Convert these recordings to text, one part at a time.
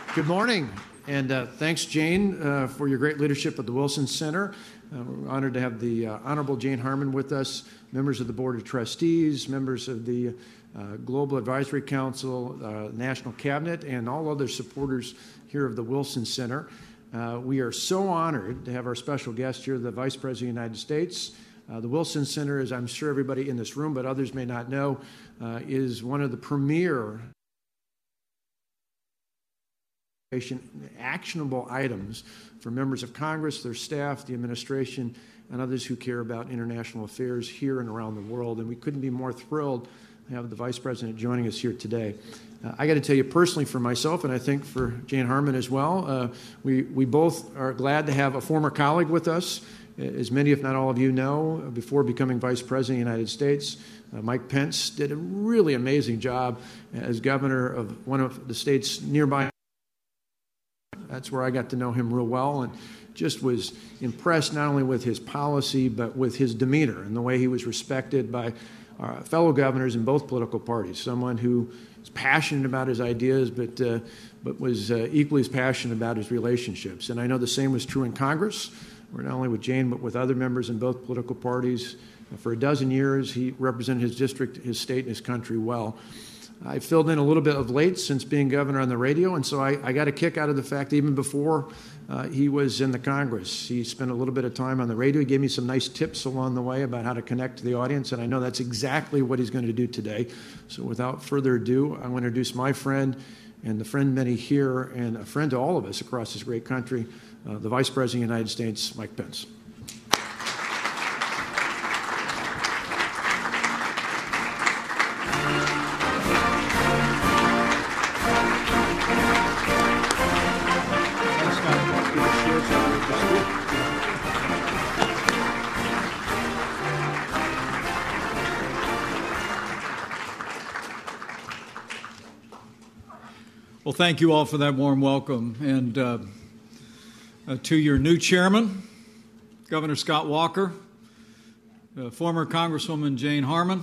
Good morning, and thanks, Jane, for your great leadership at the Wilson Center. We're honored to have the Honorable Jane Harman with us, members of the Board of Trustees, members of the Global Advisory Council, National Cabinet, and all other supporters here of the Wilson Center. We are so honored to have our special guest here, the Vice President of the United States. The Wilson Center, as I'm sure everybody in this room, but others may not know, is one of the premier actionable items for members of Congress, their staff, the administration, and others who care about international affairs here and around the world. And we couldn't be more thrilled to have the Vice President joining us here today. I got to tell you personally, for myself, and I think for Jane Harman as well, we both are glad to have a former colleague with us. As many, if not all of you know, before becoming Vice President of the United States, Mike Pence did a really amazing job as governor of one of the states nearby. That's where I got to know him real well, and just was impressed not only with his policy, but with his demeanor and the way he was respected by our fellow governors in both political parties. Someone who was passionate about his ideas, but was equally as passionate about his relationships. And I know the same was true in Congress, where not only with Jane, but with other members in both political parties. For a dozen years, he represented his district, his state, and his country well. I filled in a little bit of late since being governor on the radio, and so I got a kick out of the fact that even before he was in the Congress, he spent a little bit of time on the radio. He gave me some nice tips along the way about how to connect to the audience, and I know that's exactly what he's going to do today. So without further ado, I want to introduce my friend and the friend many here and a friend to all of us across this great country, the Vice President of the United States, Mike Pence. Well, thank you all for that warm welcome. And to your new chairman, Governor Scott Walker, former Congresswoman Jane Harman,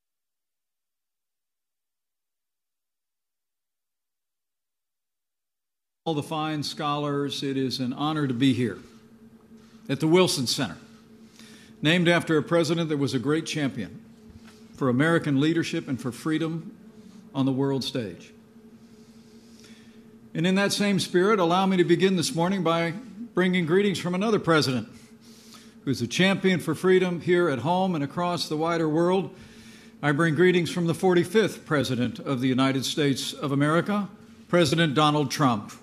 all the fine scholars, it is an honor to be here at the Wilson Center, named after a president that was a great champion for American leadership and for freedom on the world stage. And in that same spirit, allow me to begin this morning by bringing greetings from another president who's a champion for freedom here at home and across the wider world. I bring greetings from the 45th President of the United States of America, President Donald Trump.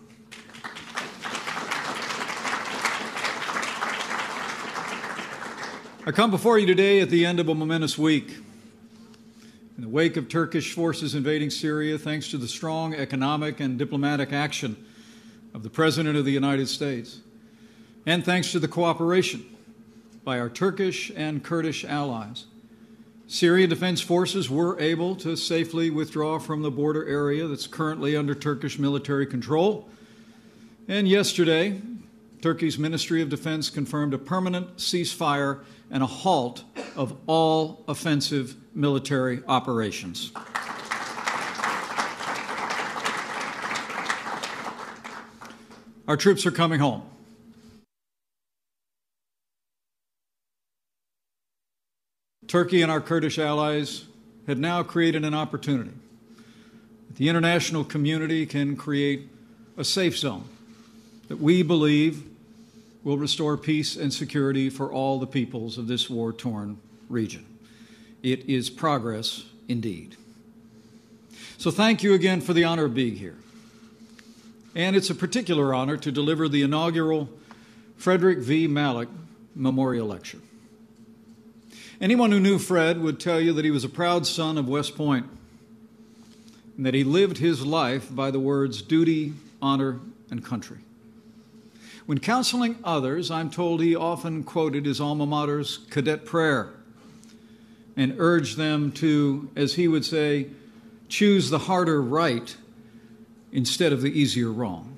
I come before you today at the end of a momentous week. In the wake of Turkish forces invading Syria, thanks to the strong economic and diplomatic action of the President of the United States, and thanks to the cooperation by our Turkish and Kurdish allies, Syrian Defense Forces were able to safely withdraw from the border area that's currently under Turkish military control. And yesterday, Turkey's Ministry of Defense confirmed a permanent ceasefire and a halt of all offensive military operations. Our troops are coming home. Turkey and our Kurdish allies have now created an opportunity. The international community can create a safe zone that we believe will restore peace and security for all the peoples of this war-torn region. It is progress indeed. So thank you again for the honor of being here. And it's a particular honor to deliver the inaugural Frederick V. Malek Memorial Lecture. Anyone who knew Fred would tell you that he was a proud son of West Point and that he lived his life by the words duty, honor, and country. When counseling others, I'm told he often quoted his alma mater's cadet prayer and urged them to, as he would say, choose the harder right instead of the easier wrong.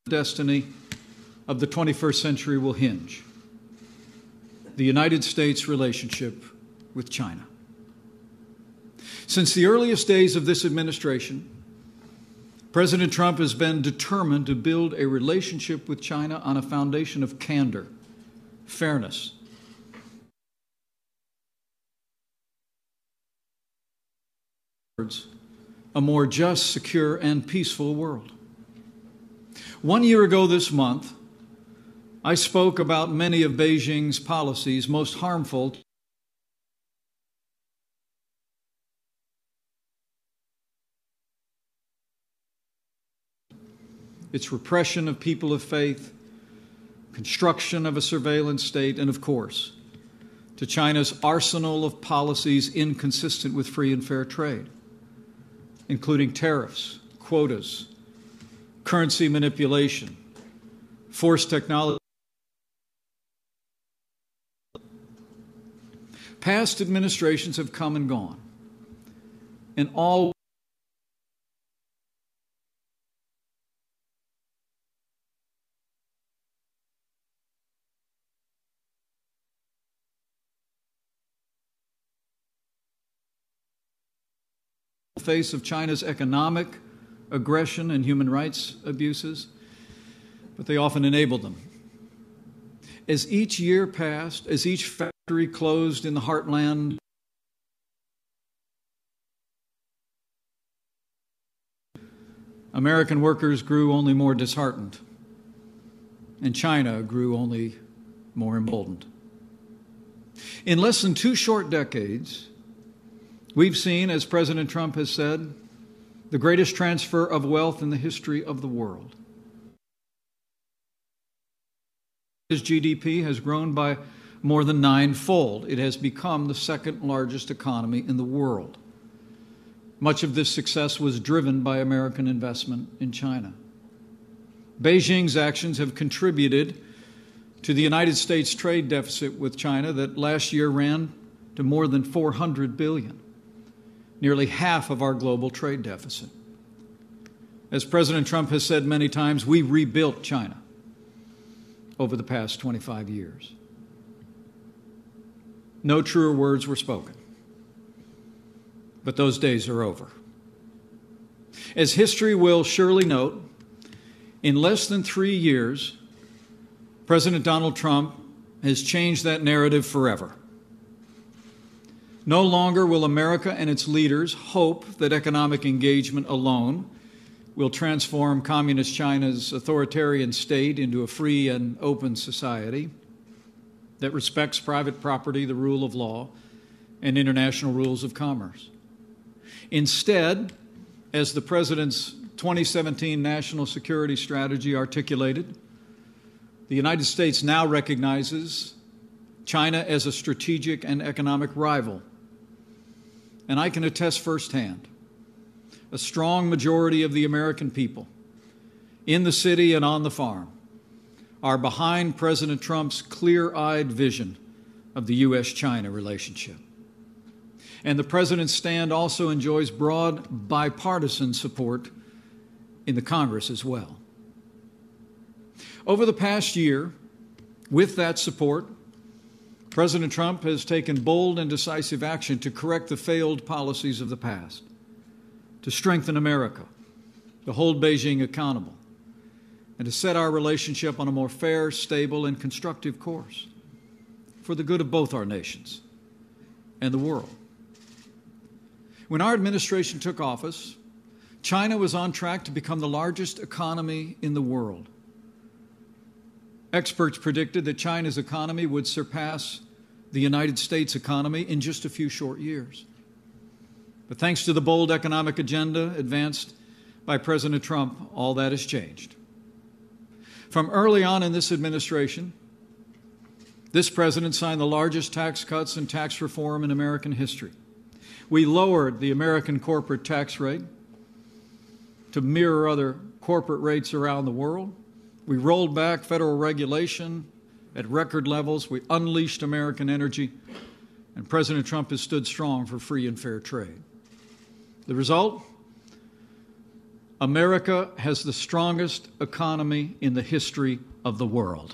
destiny of the 21st century will hinge: the United States' relationship with China. Since the earliest days of this administration, President Trump has been determined to build a relationship with China on a foundation of candor, fairness, a more just, secure, and peaceful world. 1 year ago this month, I spoke about many of Beijing's policies most harmful its repression of people of faith, construction of a surveillance state, and of course, to China's arsenal of policies inconsistent with free and fair trade, including tariffs, quotas, currency manipulation, forced technology. Past administrations have come and gone, and all face of China's economic aggression and human rights abuses, but they often enabled them. As each year passed, as each factory closed in the heartland, American workers grew only more disheartened, and China grew only more emboldened. In less than 2 short decades, we've seen, as President Trump has said, the greatest transfer of wealth in the history of the world. His GDP has grown by more than 9-fold. It has become the second largest economy in the world. Much of this success was driven by American investment in China. Beijing's actions have contributed to the United States trade deficit with China that last year ran to more than $400 billion, nearly half of our global trade deficit. As President Trump has said many times, we rebuilt China over the past 25 years. No truer words were spoken, but those days are over. As history will surely note, in less than 3 years, President Donald Trump has changed that narrative forever. No longer will America and its leaders hope that economic engagement alone will transform Communist China's authoritarian state into a free and open society that respects private property, the rule of law, and international rules of commerce. Instead, as the President's 2017 National Security Strategy articulated, the United States now recognizes China as a strategic and economic rival. And I can attest firsthand, a strong majority of the American people in the city and on the farm are behind President Trump's clear-eyed vision of the U.S.-China relationship. And the President's stand also enjoys broad bipartisan support in the Congress as well. Over the past year, with that support, President Trump has taken bold and decisive action to correct the failed policies of the past, to strengthen America, to hold Beijing accountable, and to set our relationship on a more fair, stable, and constructive course for the good of both our nations and the world. When our administration took office, China was on track to become the largest economy in the world. Experts predicted that China's economy would surpass the United States economy in just a few short years. But thanks to the bold economic agenda advanced by President Trump, all that has changed. From early on in this administration, this president signed the largest tax cuts and tax reform in American history. We lowered the American corporate tax rate to mirror other corporate rates around the world. We rolled back federal regulation at record levels. We unleashed American energy, and President Trump has stood strong for free and fair trade. The result? America has the strongest economy in the history of the world.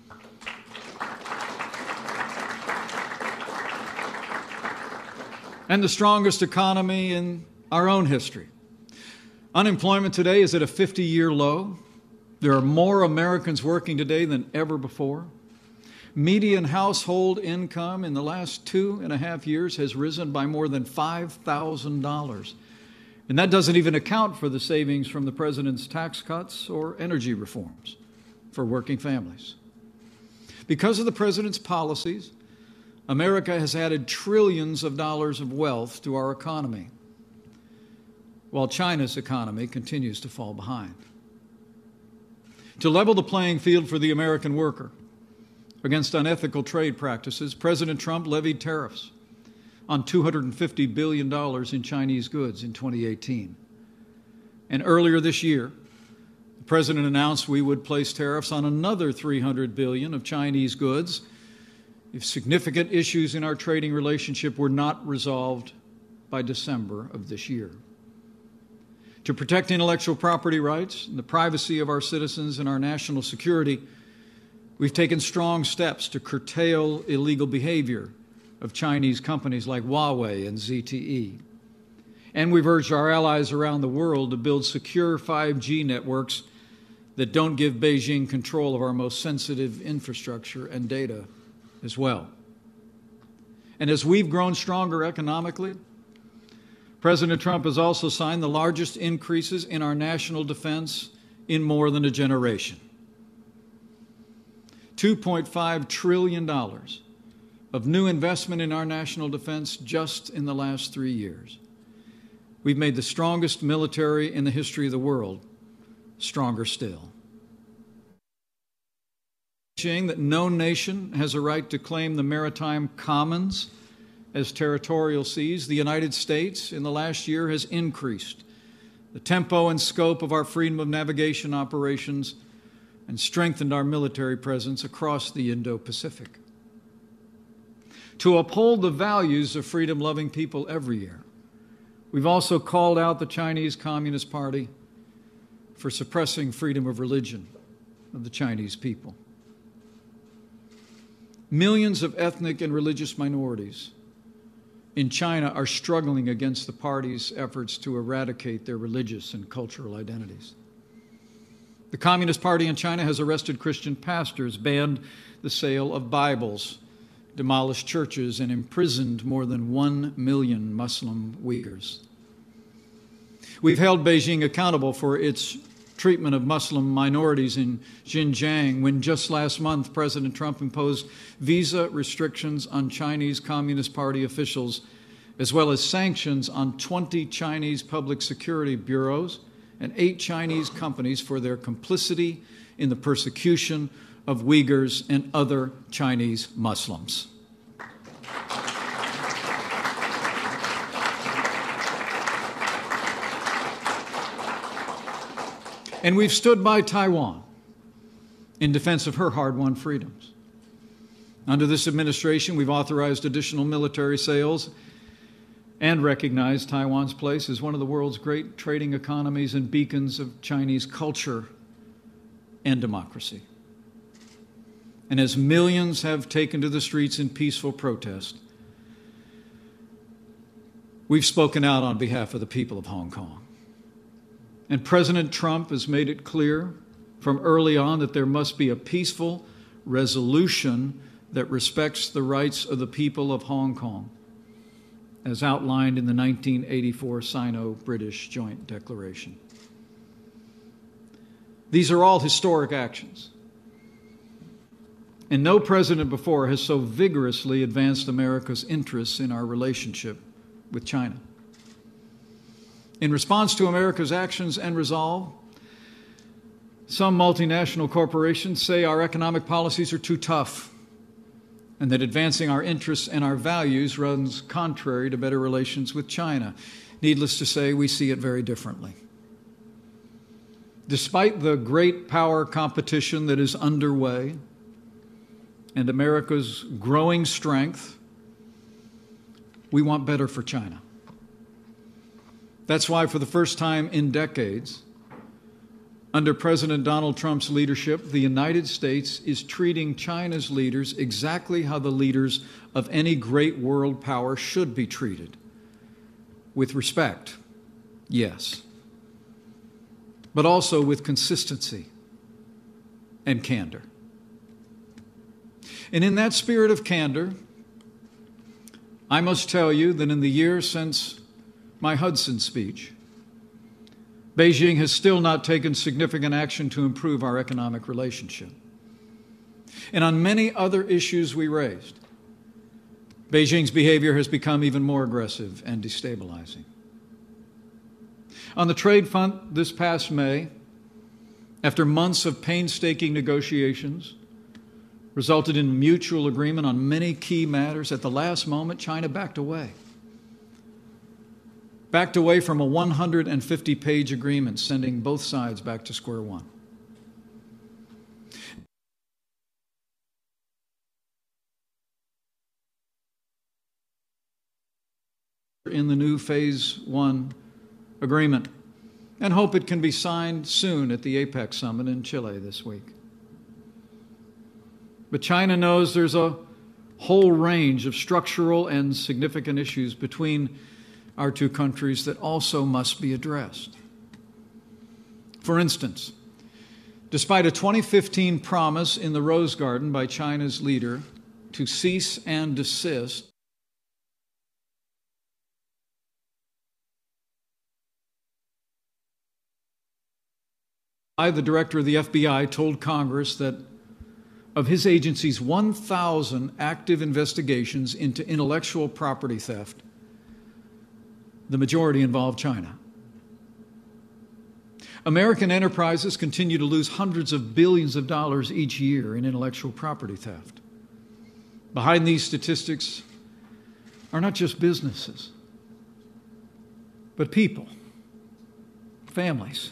And the strongest economy in our own history. Unemployment today is at a 50-year low. There are more Americans working today than ever before. Median household income in the last 2.5 years has risen by more than $5,000. And that doesn't even account for the savings from the president's tax cuts or energy reforms for working families. Because of the president's policies, America has added trillions of dollars of wealth to our economy, while China's economy continues to fall behind. To level the playing field for the American worker against unethical trade practices, President Trump levied tariffs on $250 billion in Chinese goods in 2018. And earlier this year, the president announced we would place tariffs on another $300 billion of Chinese goods if significant issues in our trading relationship were not resolved by December of this year. To protect intellectual property rights and the privacy of our citizens and our national security, we've taken strong steps to curtail illegal behavior of Chinese companies like Huawei and ZTE. And we've urged our allies around the world to build secure 5G networks that don't give Beijing control of our most sensitive infrastructure and data as well. And as we've grown stronger economically, President Trump has also signed the largest increases in our national defense in more than a generation. $2.5 trillion of new investment in our national defense just in the last 3 years. We've made the strongest military in the history of the world stronger still. That no nation has a right to claim the maritime commons as territorial seas, the United States in the last year has increased the tempo and scope of our freedom of navigation operations and strengthened our military presence across the Indo-Pacific. To uphold the values of freedom-loving people everywhere, we've also called out the Chinese Communist Party for suppressing freedom of religion of the Chinese people. Millions of ethnic and religious minorities in China are struggling against the party's efforts to eradicate their religious and cultural identities. The Communist Party in China has arrested Christian pastors, banned the sale of Bibles, demolished churches, and imprisoned more than 1 million Muslim Uyghurs. We've held Beijing accountable for its treatment of Muslim minorities in Xinjiang when just last month President Trump imposed visa restrictions on Chinese Communist Party officials as well as sanctions on 20 Chinese public security bureaus and 8 Chinese companies for their complicity in the persecution of Uyghurs and other Chinese Muslims. And we've stood by Taiwan in defense of her hard-won freedoms. Under this administration, we've authorized additional military sales and recognized Taiwan's place as one of the world's great trading economies and beacons of Chinese culture and democracy. And as millions have taken to the streets in peaceful protest, we've spoken out on behalf of the people of Hong Kong. And President Trump has made it clear from early on that there must be a peaceful resolution that respects the rights of the people of Hong Kong, as outlined in the 1984 Sino-British Joint Declaration. These are all historic actions. And no president before has so vigorously advanced America's interests in our relationship with China. In response to America's actions and resolve, some multinational corporations say our economic policies are too tough and that advancing our interests and our values runs contrary to better relations with China. Needless to say, we see it very differently. Despite the great power competition that is underway and America's growing strength, we want better for China. That's why, for the first time in decades, Under President Donald Trump's leadership, the United States is treating China's leaders exactly how the leaders of any great world power should be treated. With respect, yes, but also with consistency and candor. And in that spirit of candor, I must tell you that in the years since my Hudson speech, Beijing has still not taken significant action to improve our economic relationship. And on many other issues we raised, Beijing's behavior has become even more aggressive and destabilizing. On the trade front this past May, after months of painstaking negotiations, resulted in mutual agreement on many key matters, at the last moment, China backed away. Backed away from a 150-page agreement, sending both sides back to square one. In the new Phase 1 agreement, and hope it can be signed soon at the APEC summit in Chile this week. But China knows there's a whole range of structural and significant issues between our two countries that also must be addressed. For instance, despite a 2015 promise in the Rose Garden by China's leader to cease and desist, the director of the FBI told Congress that of his agency's 1,000 active investigations into intellectual property theft, the majority involved China. American enterprises continue to lose hundreds of billions of dollars each year in intellectual property theft. Behind these statistics are not just businesses, but people, families,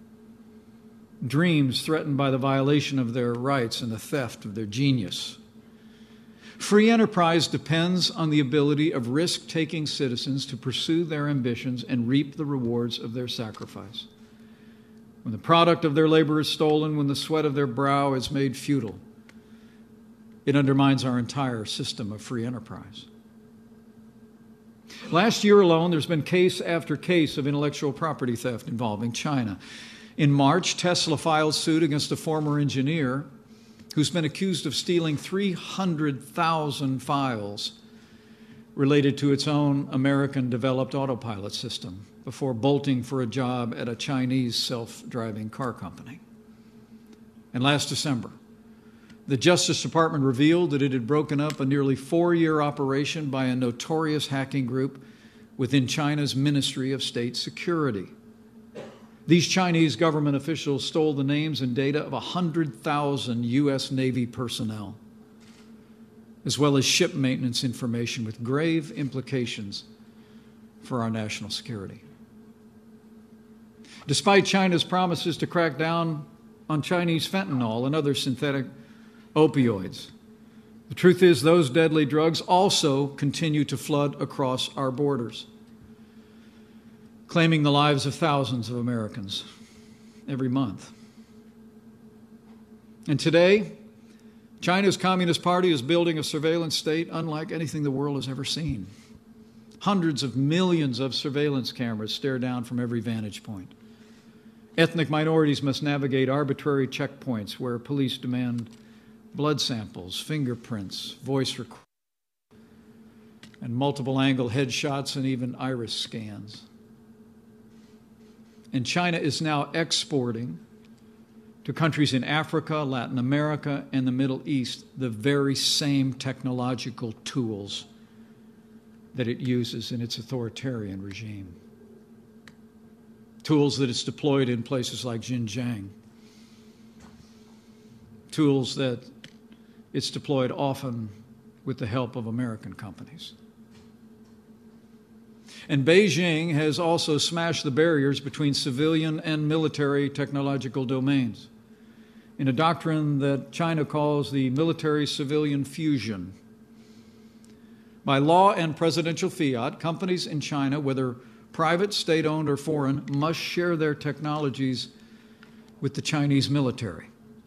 dreams threatened by the violation of their rights and the theft of their genius. Free enterprise depends on the ability of risk-taking citizens to pursue their ambitions and reap the rewards of their sacrifice. When the product of their labor is stolen, when the sweat of their brow is made futile, it undermines our entire system of free enterprise. Last year alone, there's been case after case of intellectual property theft involving China. In March, Tesla filed suit against a former engineer who's been accused of stealing 300,000 files related to its own American-developed autopilot system before bolting for a job at a Chinese self-driving car company. And last December, the Justice Department revealed that it had broken up a nearly 4-year operation by a notorious hacking group within China's Ministry of State Security. These Chinese government officials stole the names and data of 100,000 U.S. Navy personnel, as well as ship maintenance information with grave implications for our national security. Despite China's promises to crack down on Chinese fentanyl and other synthetic opioids, the truth is those deadly drugs also continue to flood across our borders, claiming the lives of thousands of Americans every month. And today, China's Communist Party is building a surveillance state unlike anything the world has ever seen. Hundreds of millions of surveillance cameras stare down from every vantage point. Ethnic minorities must navigate arbitrary checkpoints where police demand blood samples, fingerprints, voice recordings, and multiple angle headshots and even iris scans. And China is now exporting to countries in Africa, Latin America, and the Middle East the very same technological tools that it uses in its authoritarian regime. Tools that it's deployed in places like Xinjiang. Tools that it's deployed often with the help of American companies. And Beijing has also smashed the barriers between civilian and military technological domains in a doctrine that China calls the military-civilian fusion. By law and presidential fiat, companies in China, whether private, state-owned, or foreign, must share their technologies with the Chinese military.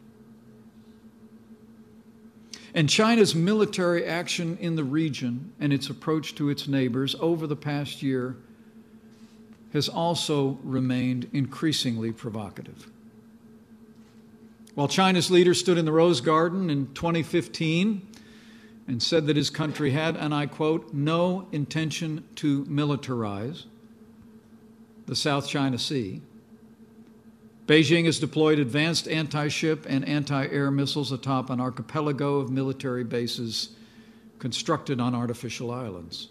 And China's military action in the region and its approach to its neighbors over the past year has also remained increasingly provocative. While China's leader stood in the Rose Garden in 2015 and said that his country had, and I quote, no intention to militarize the South China Sea, Beijing has deployed advanced anti-ship and anti-air missiles atop an archipelago of military bases constructed on artificial islands.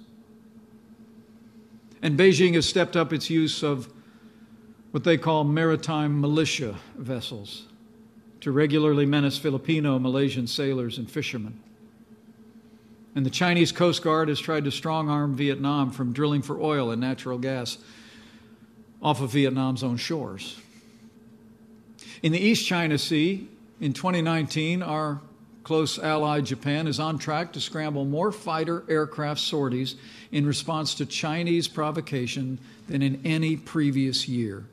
And Beijing has stepped up its use of what they call maritime militia vessels to regularly menace Filipino, Malaysian sailors and fishermen. And the Chinese Coast Guard has tried to strong-arm Vietnam from drilling for oil and natural gas off of Vietnam's own shores. In the East China Sea, in 2019, our close ally Japan is on track to scramble more fighter aircraft sorties in response to Chinese provocation than in any previous year.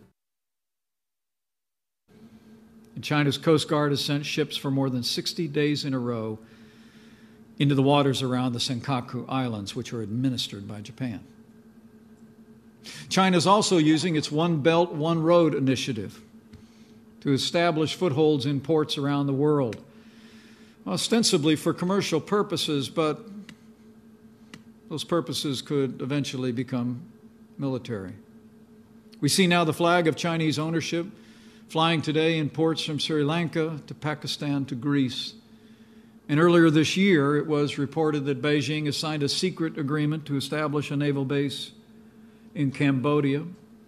And China's Coast Guard has sent ships for more than 60 days in a row into the waters around the Senkaku Islands, which are administered by Japan. China is also using its One Belt, One Road initiative to establish footholds in ports around the world, ostensibly for commercial purposes, but those purposes could eventually become military. We see now the flag of Chinese ownership flying today in ports from Sri Lanka to Pakistan to Greece. And earlier this year, it was reported that Beijing has signed a secret agreement to establish a naval base in Cambodia.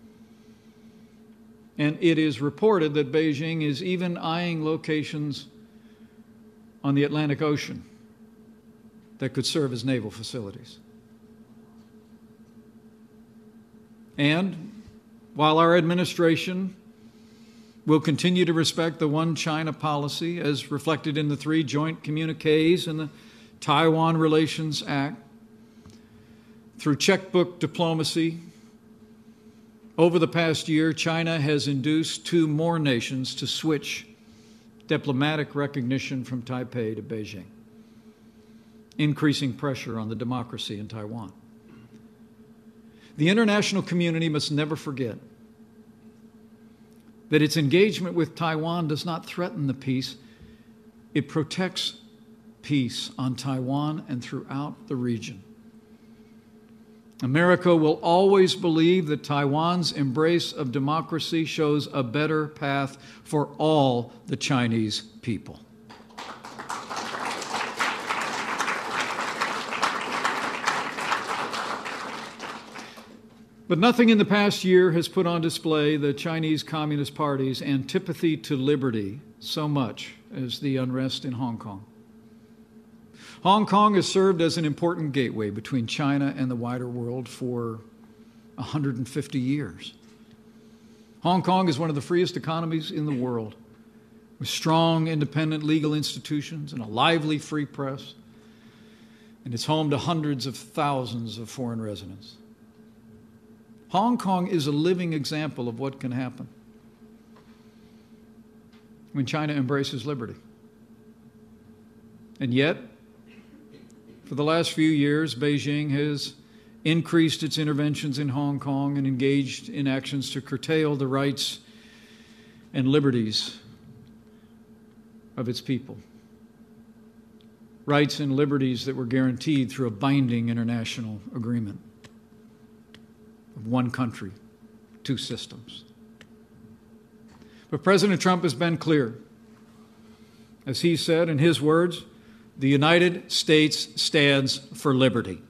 And it is reported that Beijing is even eyeing locations on the Atlantic Ocean that could serve as naval facilities. And while our administration will continue to respect the One China policy as reflected in the 3 joint communiques and the Taiwan Relations Act, through checkbook diplomacy, over the past year, China has induced 2 more nations to switch diplomatic recognition from Taipei to Beijing, increasing pressure on the democracy in Taiwan. The international community must never forget that its engagement with Taiwan does not threaten the peace. It protects peace on Taiwan and throughout the region. America will always believe that Taiwan's embrace of democracy shows a better path for all the Chinese people. But nothing in the past year has put on display the Chinese Communist Party's antipathy to liberty so much as the unrest in Hong Kong. Hong Kong has served as an important gateway between China and the wider world for 150 years. Hong Kong is one of the freest economies in the world, with strong, independent legal institutions and a lively free press, and it's home to hundreds of thousands of foreign residents. Hong Kong is a living example of what can happen when China embraces liberty. And yet, for the last few years, Beijing has increased its interventions in Hong Kong and engaged in actions to curtail the rights and liberties of its people. Rights and liberties that were guaranteed through a binding international agreement of one country, 2 systems. But President Trump has been clear. As he said in his words, the United States stands for liberty.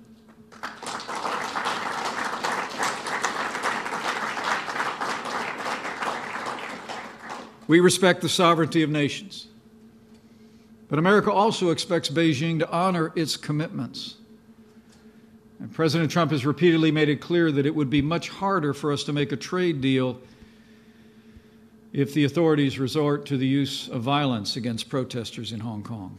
We respect the sovereignty of nations. But America also expects Beijing to honor its commitments. And President Trump has repeatedly made it clear that it would be much harder for us to make a trade deal if the authorities resort to the use of violence against protesters in Hong Kong.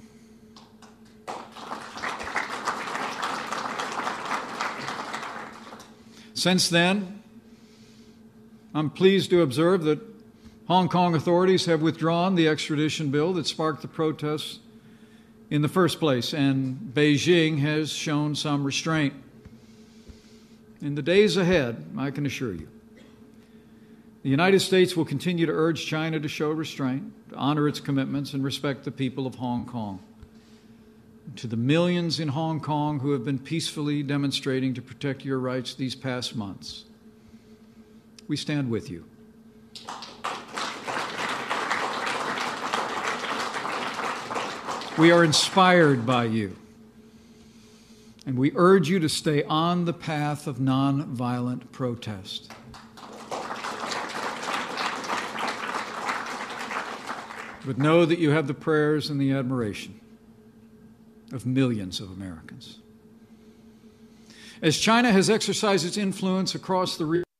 Since then, I'm pleased to observe that Hong Kong authorities have withdrawn the extradition bill that sparked the protests in the first place, and Beijing has shown some restraint. In the days ahead, I can assure you, the United States will continue to urge China to show restraint, to honor its commitments, and respect the people of Hong Kong. To the millions in Hong Kong who have been peacefully demonstrating to protect your rights these past months, we stand with you. We are inspired by you, and we urge you to stay on the path of nonviolent protest. But know that you have the prayers and the admiration of millions of Americans. As China has exercised its influence across the region,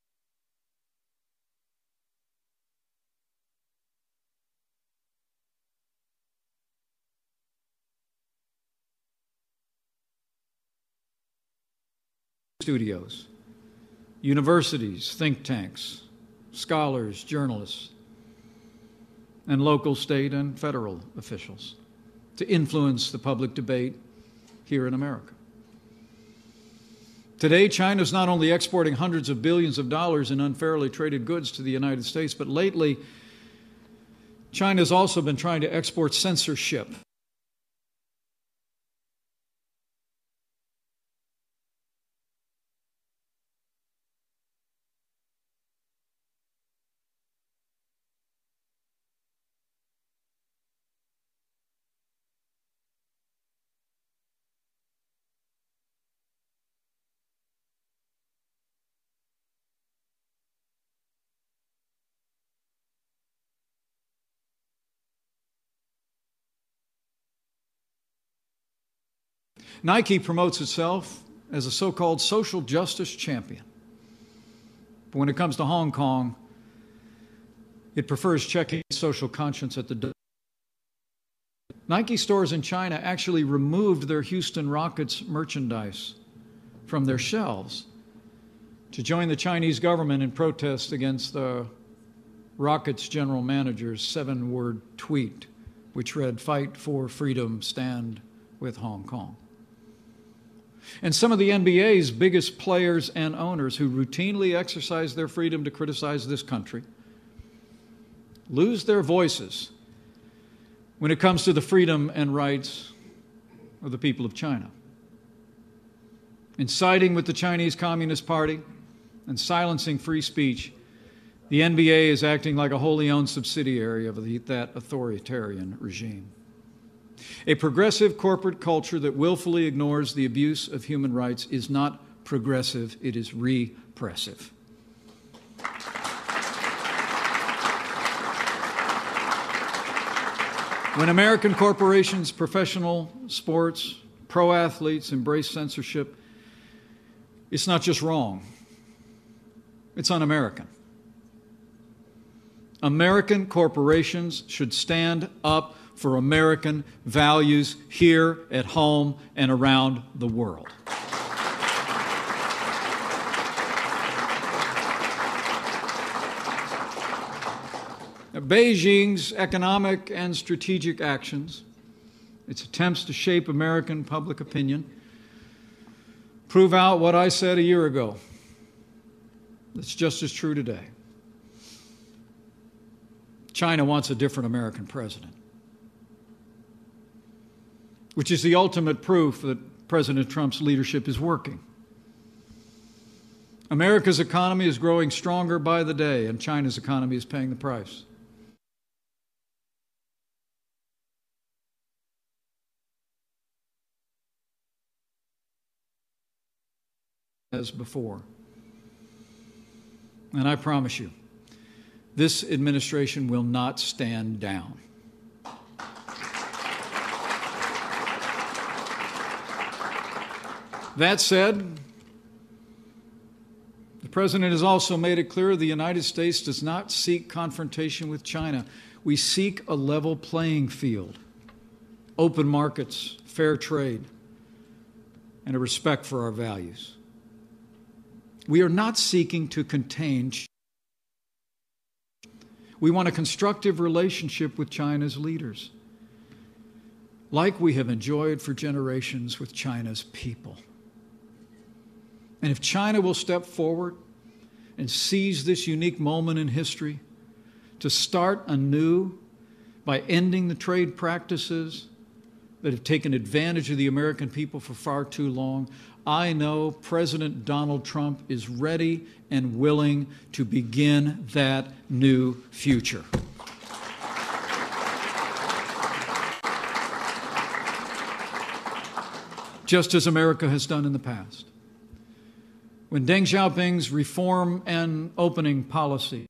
studios, universities, think tanks, scholars, journalists, and local, state, and federal officials to influence the public debate here in America. Today, China is not only exporting hundreds of billions of dollars in unfairly traded goods to the United States, but lately, China has also been trying to export censorship. Nike promotes itself as a so-called social justice champion. But when it comes to Hong Kong, it prefers checking social conscience at the door. Nike stores in China actually removed their Houston Rockets merchandise from their shelves to join the Chinese government in protest against the Rockets general manager's 7-word tweet, which read, "Fight for freedom, stand with Hong Kong." And some of the NBA's biggest players and owners who routinely exercise their freedom to criticize this country lose their voices when it comes to the freedom and rights of the people of China. In siding with the Chinese Communist Party and silencing free speech, the NBA is acting like a wholly owned subsidiary of that authoritarian regime. A progressive corporate culture that willfully ignores the abuse of human rights is not progressive, it is repressive. When American corporations, professional sports, pro athletes embrace censorship, it's not just wrong, it's un-American. American corporations should stand up for American values here at home and around the world. Now, Beijing's economic and strategic actions, its attempts to shape American public opinion, prove out what I said a year ago. It's just as true today. China wants a different American president, which is the ultimate proof that President Trump's leadership is working. America's economy is growing stronger by the day, and China's economy is paying the price. As before. And I promise you, this administration will not stand down. That said, the President has also made it clear the United States does not seek confrontation with China. We seek a level playing field, open markets, fair trade, and a respect for our values. We are not seeking to contain China. We want a constructive relationship with China's leaders, like we have enjoyed for generations with China's people. And if China will step forward and seize this unique moment in history to start anew by ending the trade practices that have taken advantage of the American people for far too long, I know President Donald Trump is ready and willing to begin that new future. Just as America has done in the past. When Deng Xiaoping's reform and opening policy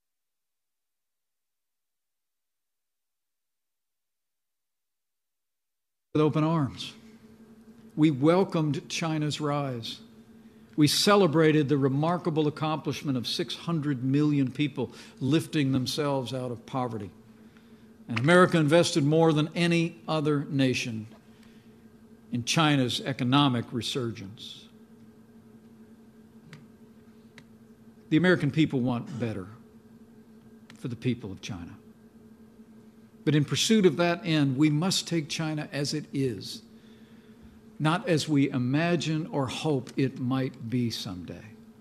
with open arms, we welcomed China's rise. We celebrated the remarkable accomplishment of 600 million people lifting themselves out of poverty. And America invested more than any other nation in China's economic resurgence. The American people want better for the people of China. But in pursuit of that end, we must take China as it is, not as we imagine or hope it might be someday.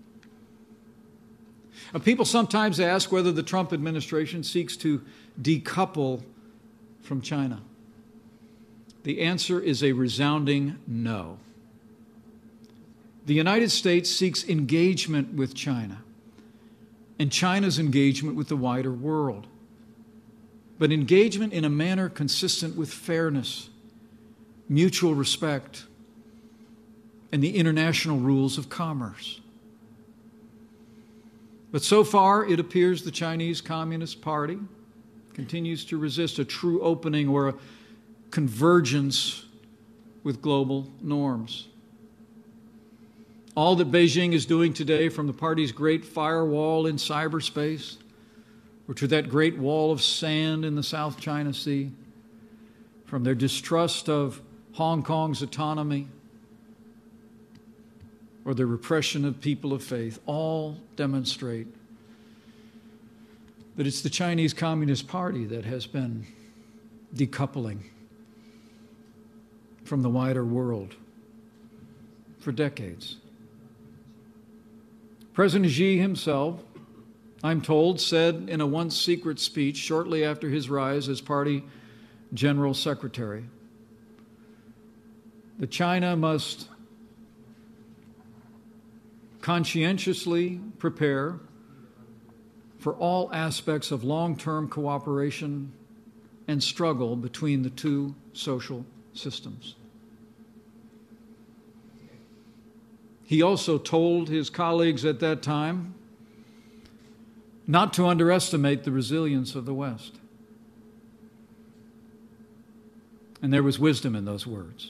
People sometimes ask whether the Trump administration seeks to decouple from China. The answer is a resounding no. The United States seeks engagement with China and China's engagement with the wider world, but engagement in a manner consistent with fairness, mutual respect, and the international rules of commerce. But so far, it appears the Chinese Communist Party continues to resist a true opening or a convergence with global norms. All that Beijing is doing today, from the party's great firewall in cyberspace or to that great wall of sand in the South China Sea, from their distrust of Hong Kong's autonomy or the repression of people of faith, all demonstrate that it's the Chinese Communist Party that has been decoupling from the wider world for decades. President Xi himself, I'm told, said in a once secret speech shortly after his rise as party general secretary that China must conscientiously prepare for all aspects of long-term cooperation and struggle between the two social systems. He also told his colleagues at that time not to underestimate the resilience of the West. And there was wisdom in those words.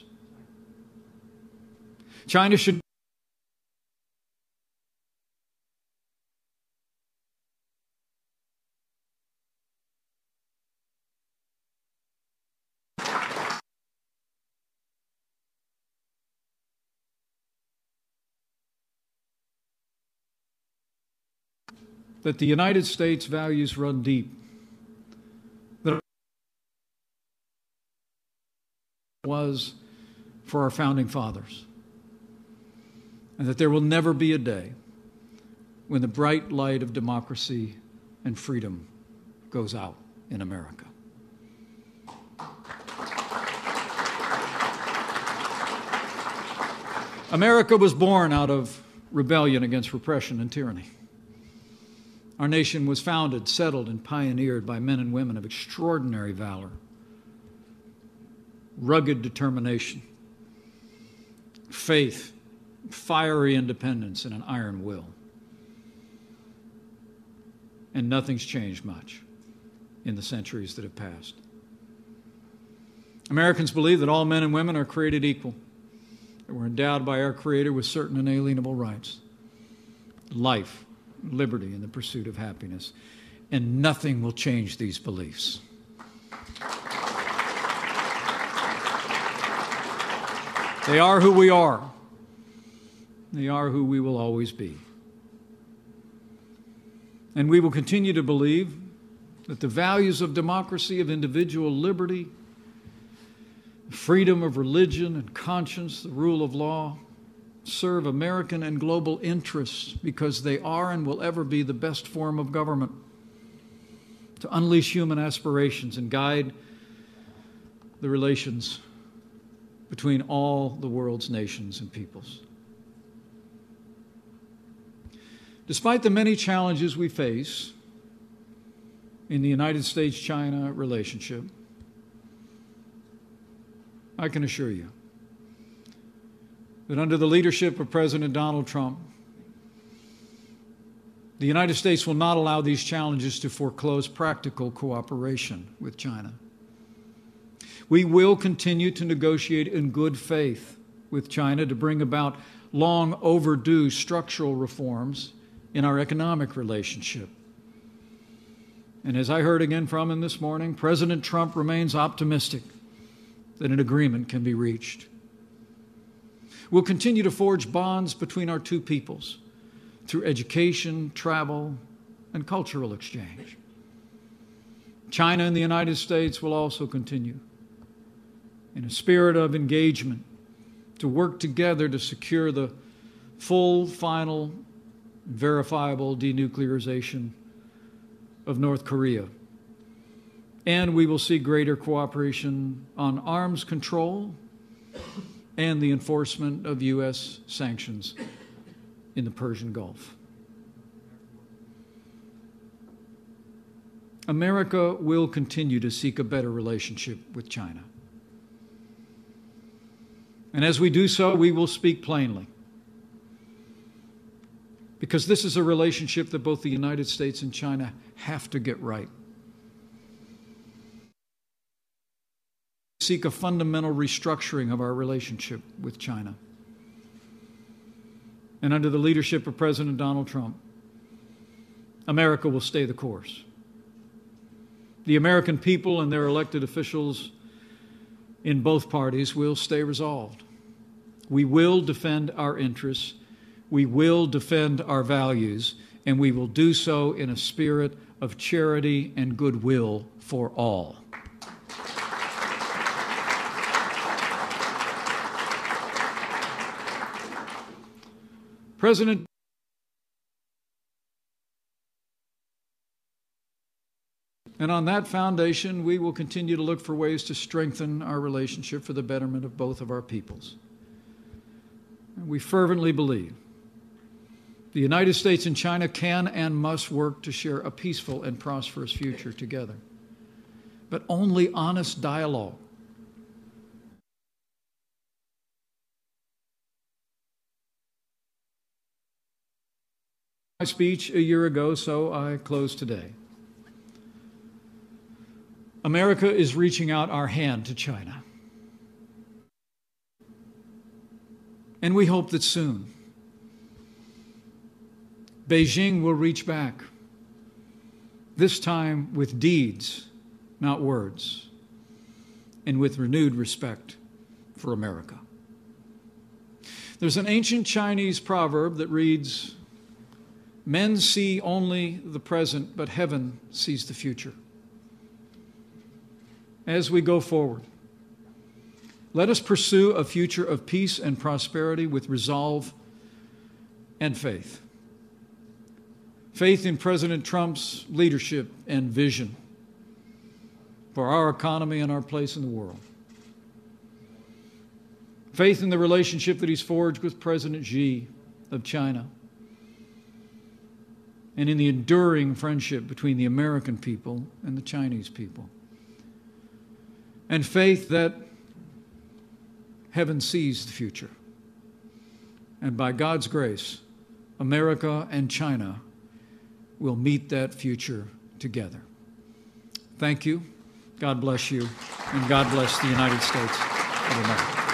China should that the United States values run deep, that it was for our founding fathers, and that there will never be a day when the bright light of democracy and freedom goes out in America. America was born out of rebellion against repression and tyranny. Our nation was founded, settled, and pioneered by men and women of extraordinary valor, rugged determination, faith, fiery independence, and an iron will. And nothing's changed much in the centuries that have passed. Americans believe that all men and women are created equal, that we're endowed by our Creator with certain inalienable rights: life, liberty, and the pursuit of happiness. And nothing will change these beliefs. They are who we are. They are who we will always be. And we will continue to believe that the values of democracy, of individual liberty, freedom of religion and conscience, the rule of law, serve American and global interests because they are and will ever be the best form of government to unleash human aspirations and guide the relations between all the world's nations and peoples. Despite the many challenges we face in the United States-China relationship, I can assure you that under the leadership of President Donald Trump, the United States will not allow these challenges to foreclose practical cooperation with China. We will continue to negotiate in good faith with China to bring about long overdue structural reforms in our economic relationship. And as I heard again from him this morning, President Trump remains optimistic that an agreement can be reached. We'll continue to forge bonds between our two peoples through education, travel, and cultural exchange. China and the United States will also continue in a spirit of engagement to work together to secure the full, final, verifiable denuclearization of North Korea. And we will see greater cooperation on arms control and the enforcement of U.S. sanctions in the Persian Gulf. America will continue to seek a better relationship with China. And as we do so, we will speak plainly, because this is a relationship that both the United States and China have to get right. Seek a fundamental restructuring of our relationship with China. And under the leadership of President Donald Trump, America will stay the course. The American people and their elected officials in both parties will stay resolved. We will defend our interests, we will defend our values, and we will do so in a spirit of charity and goodwill for all. President And on that foundation, we will continue to look for ways to strengthen our relationship for the betterment of both of our peoples. And we fervently believe the United States and China can and must work to share a peaceful and prosperous future together. But only honest dialogue my speech a year ago, so I close today. America is reaching out our hand to China. And we hope that soon Beijing will reach back, this time with deeds, not words, and with renewed respect for America. There's an ancient Chinese proverb that reads, "Men see only the present, but heaven sees the future." As we go forward, let us pursue a future of peace and prosperity with resolve and faith. Faith in President Trump's leadership and vision for our economy and our place in the world. Faith in the relationship that he's forged with President Xi of China, and in the enduring friendship between the American people and the Chinese people. And faith that heaven sees the future. And by God's grace, America and China will meet that future together. Thank you. God bless you. And God bless the United States of America.